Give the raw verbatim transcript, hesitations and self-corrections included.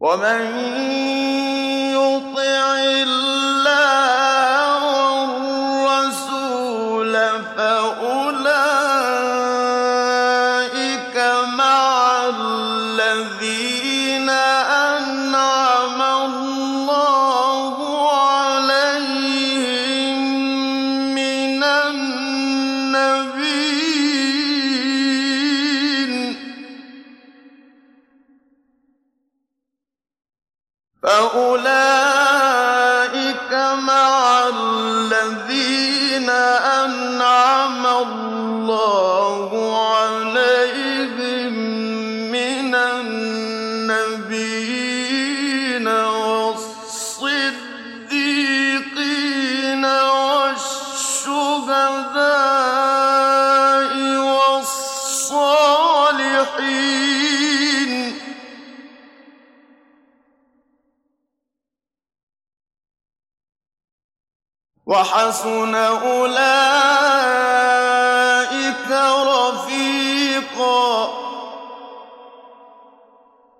ومن يطع الله والرسول فأولئك مع الذين أنعم الله عليهم من النبيين فأولئك مع الذين أنعم الله عليهم من النبيين والصديقين والشهداء والصالحين وحسن أولئك رفيقا